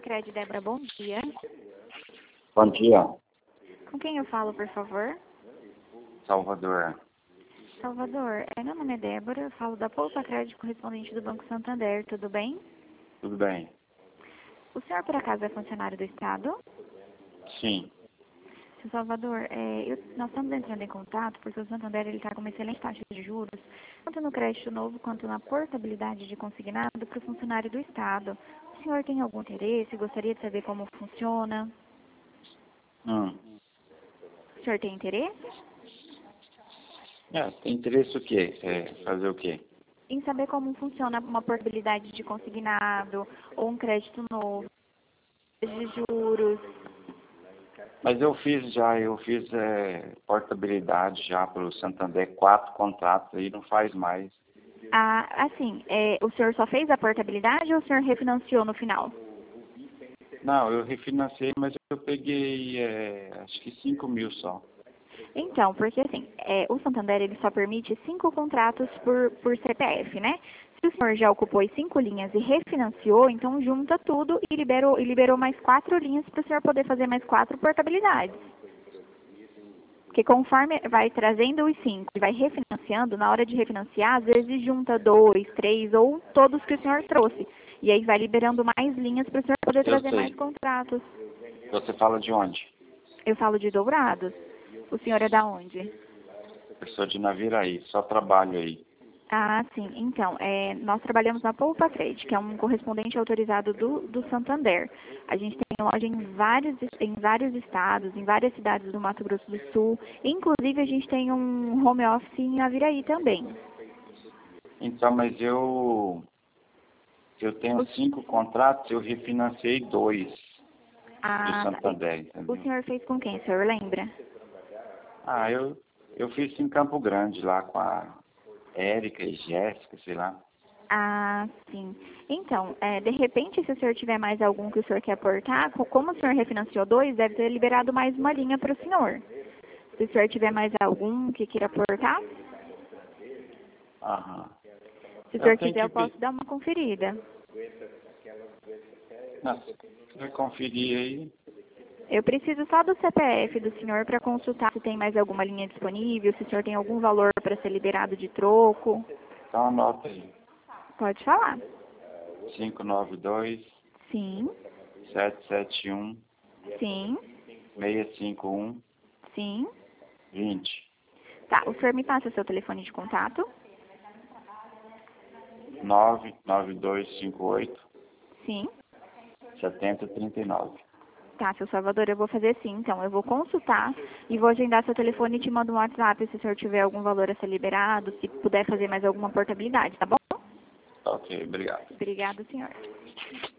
Sicredi, Débora, bom dia. Bom dia, Com quem eu falo, por favor? Salvador. Salvador, meu nome é Débora, eu falo da Poupa Crédito, correspondente do Banco Santander, tudo bem? Tudo bem? O senhor, por acaso, é funcionário do Estado? Sim. Seu Salvador, nós estamos entrando em contato porque o Santander está com uma excelente taxa de juros, tanto no crédito novo quanto na portabilidade de consignado para o funcionário do Estado. O senhor tem algum interesse? Gostaria de saber como funciona? O senhor tem interesse? Tem interesse o quê? Fazer o quê? Em saber como funciona uma portabilidade de consignado ou um crédito novo, de juros. Mas eu fiz portabilidade já para o Santander, 4 contratos aí, não faz mais. Assim, o senhor só fez a portabilidade ou o senhor refinanciou no final? Não, eu refinanciei, mas eu peguei, acho que 5 mil só. Então, porque assim, o Santander ele só permite 5 contratos por CPF, né? Se o senhor já ocupou as 5 linhas e refinanciou, então junta tudo e liberou mais 4 linhas para o senhor poder fazer mais 4 portabilidades. Porque conforme vai trazendo os 5 e vai refinanciando, na hora de refinanciar, às vezes junta 2, 3 ou todos que o senhor trouxe. E aí vai liberando mais linhas para o senhor poder trazer mais contratos. Você fala de onde? Eu falo de Dourados. O senhor é da onde? Eu sou de Naviraí, só trabalho aí. Sim. Então, nós trabalhamos na Poupa Crédito, que é um correspondente autorizado do Santander. A gente tem loja em vários estados, em várias cidades do Mato Grosso do Sul. Inclusive, a gente tem um home office em Naviraí também. Então, mas eu tenho 5 contratos, eu refinanciei 2 do Santander, entendeu? O senhor fez com quem, o senhor lembra? Eu fiz em Campo Grande, lá com a Érica e Jéssica, sei lá. Sim. Então, de repente, se o senhor tiver mais algum que o senhor quer aportar, como o senhor refinanciou 2, deve ter liberado mais uma linha para o senhor. Se o senhor tiver mais algum que queira aportar, se o senhor quiser, eu posso dar uma conferida. Você vai conferir aí? Eu preciso só do CPF do senhor para consultar se tem mais alguma linha disponível, se o senhor tem algum valor para ser liberado de troco. Então anota aí. Pode falar. 592 Sim. 771 Sim. 651 Sim. 20. Tá, o senhor me passa o seu telefone de contato? 99258 Sim. 7039. Tá, seu Salvador, eu vou fazer sim, então. Eu vou consultar e vou agendar seu telefone e te mando um WhatsApp se o senhor tiver algum valor a ser liberado, se puder fazer mais alguma portabilidade, tá bom? Ok, obrigado. Obrigado, senhor.